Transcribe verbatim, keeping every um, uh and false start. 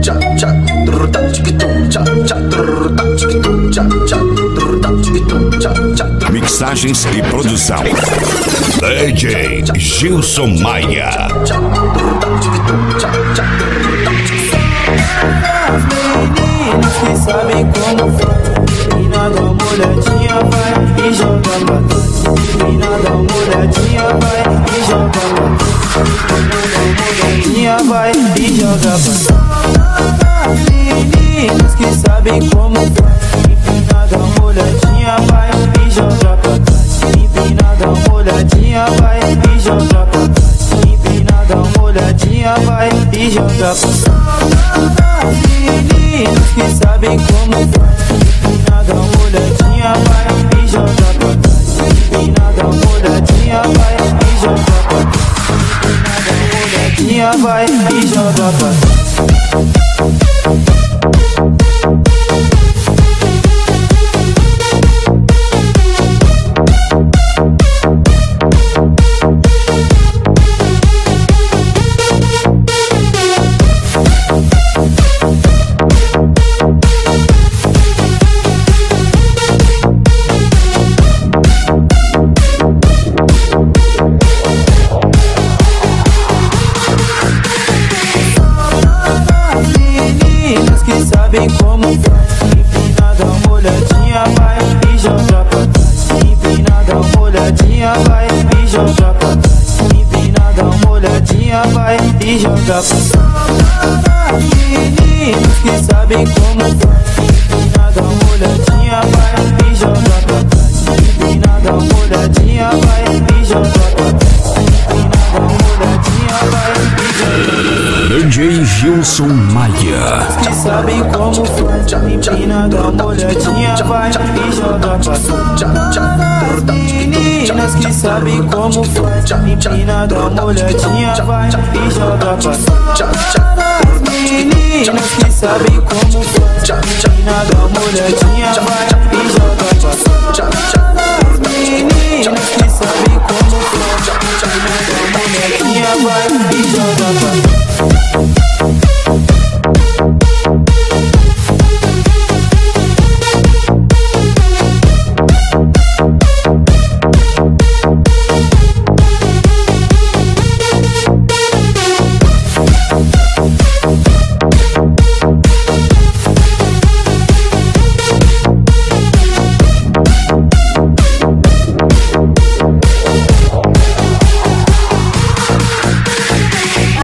tcha tcha, trrr tiquitum, tcha tcha, trrr tiquitum, tcha tcha, trrr tiquitum, tcha tcha. Mixagens e produção D J Gilson Maia. As meninas que sabem como faz, menina dá uma olhadinha, vai e joga pra trás. Menina dá uma olhadinha, vai e joga pra trás. Menina dá uma olhadinha, vai e joga pra trás. As meninas que sabem como faz, menina dá uma olhadinha, vai e joga pra trás. Menina dá uma olhadinha, vai e joga pra trás. Menina dá uma olhadinha, vai e joga pra trás. As meninas que sabem como faz, menina dá uma olhadinha, vai e joga pra trás. Menina dá uma olhadinha, vai e joga pra trás. Menina dá uma olhadinha, vai e joga pra trás. Sabem como faz, empina, dá uma olhadinha, vai e joga pra trás. Empina, dá uma olhadinha, vai e joga pra trás. Empina, dá uma olhadinha, vai e joga pra trás. Meninos que sabem como faz, empina, dá uma olhadinha, vai e joga pra trás. Empina, dá uma olhadinha, vai e joga pra trás. Empina, dá uma olhadinha, vai e joga pra trás. D J Gilson Maia. Que sabem como faz, empina, dá uma olhadinha, vai e joga pra trás. Meninas que sabem como faz, empina, dá uma olhadinha, vai e joga pra trás. Meninas que sabem como faz, empina, dá uma olhadinha, vai e joga pra trás. Meninas que sabem como faz, empina, dá uma olhadinha, vai e joga pra trás.